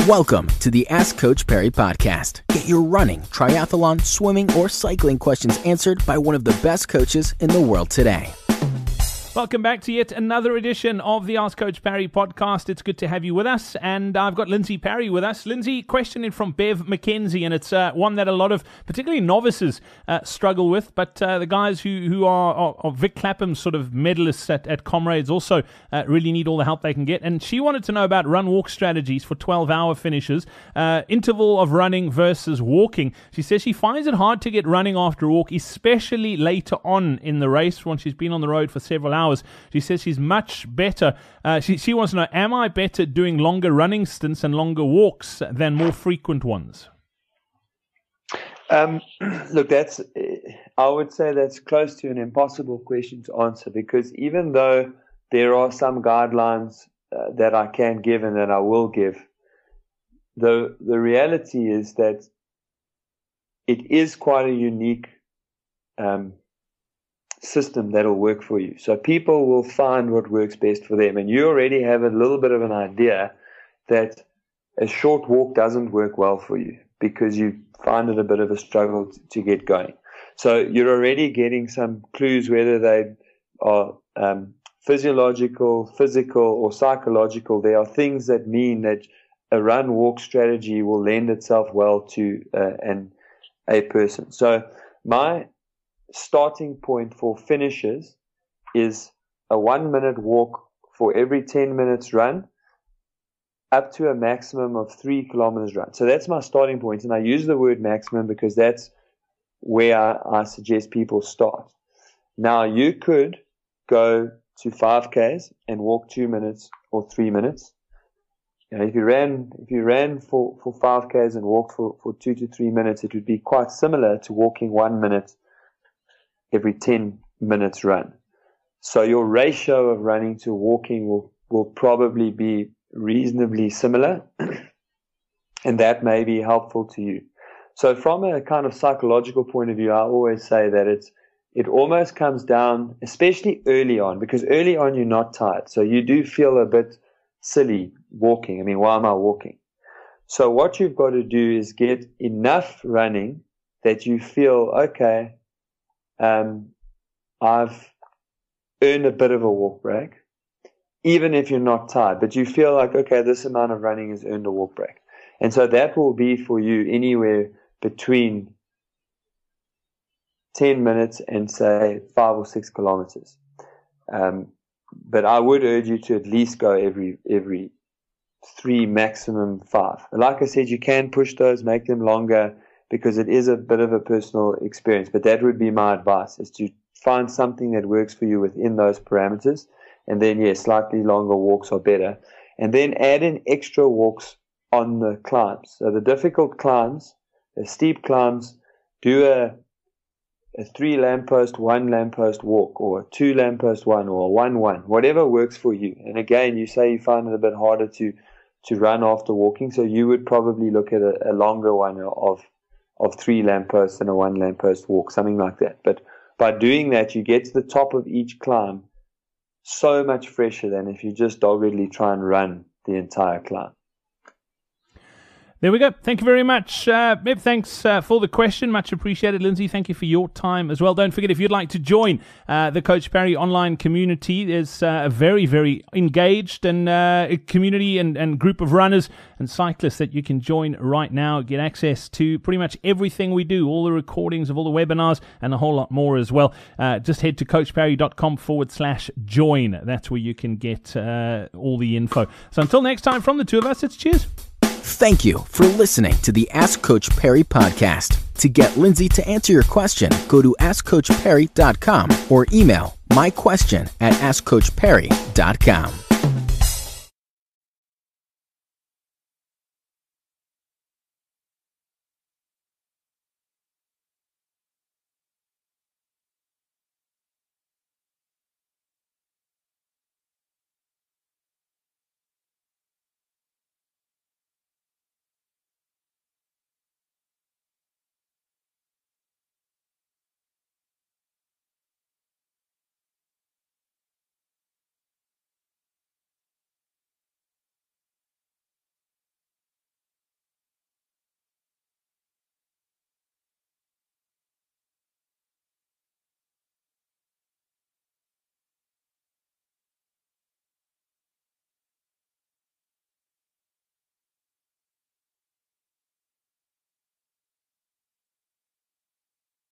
Welcome to the Ask Coach Perry podcast. Get your running, triathlon, swimming, or cycling questions answered by one of the best coaches in the world today. Welcome back to yet another edition of the Ask Coach Perry podcast. It's good to have you with us, and I've got Lindsay Perry with us. Lindsay, question in from Bev McKenzie, and it's one that a lot of, particularly novices, struggle with, but the guys who are Vic Clapham's sort of medalists at Comrades also really need all the help they can get, and she wanted to know about run-walk strategies for 12-hour finishes, interval of running versus walking. She says she finds it hard to get running after a walk, especially later on in the race once she's been on the road for several hours. She says she's much better. She wants to know, am I better doing longer running stints and longer walks than more frequent ones? Look, I would say that's close to an impossible question to answer, because even though there are some guidelines that I can give and that I will give, the reality is that it is quite a unique system that'll work for you. So people will find what works best for them, and you already have a little bit of an idea that a short walk doesn't work well for you because you find it a bit of a struggle to get going. So you're already getting some clues, whether they are physiological, physical, or psychological. There are things that mean that a run-walk strategy will lend itself well to a person. So my starting point for finishes is a 1 minute walk for every 10 minutes run, up to a maximum of 3 kilometers run. So that's my starting point, and I use the word maximum because that's where I suggest people start. Now, you could go to 5Ks and walk 2 minutes or 3 minutes. You know, if you ran for 5Ks and walked for 2 to 3 minutes, it would be quite similar to walking 1 minute every 10 minutes run. So your ratio of running to walking will probably be reasonably similar, and that may be helpful to you. So from a kind of psychological point of view, I always say that it almost comes down, especially early on, because early on you're not tired. So you do feel a bit silly walking. I mean, why am I walking? So what you've got to do is get enough running that you feel, okay, I've earned a bit of a walk break, even if you're not tired, but you feel like, okay, this amount of running has earned a walk break. And so that will be for you anywhere between 10 minutes and say 5 or 6 kilometers. But I would urge you to at least go every 3, maximum 5. Like I said, you can push those, make them longer, because it is a bit of a personal experience. But that would be my advice, is to find something that works for you within those parameters. And then, yes, slightly longer walks are better. And then add in extra walks on the climbs. So the difficult climbs, the steep climbs, do a 3 lamppost, 1 lamppost walk, or a 2 lamppost one, or a 1-1, whatever works for you. And again, you say you find it a bit harder to run after walking, so you would probably look at a longer one of 3 lampposts and a 1 lamppost walk, something like that. But by doing that, you get to the top of each climb so much fresher than if you just doggedly try and run the entire climb. There we go. Thank you very much. Bev, thanks for the question. Much appreciated, Lindsay. Thank you for your time as well. Don't forget, if you'd like to join the Coach Perry online community, there's a very, very engaged and community and group of runners and cyclists that you can join right now. Get access to pretty much everything we do, all the recordings of all the webinars and a whole lot more as well. Just head to coachperry.com/join. That's where you can get all the info. So until next time, from the two of us, it's cheers. Thank you for listening to the Ask Coach Perry podcast. To get Lindsay to answer your question, go to askcoachperry.com or email myquestion@askcoachperry.com.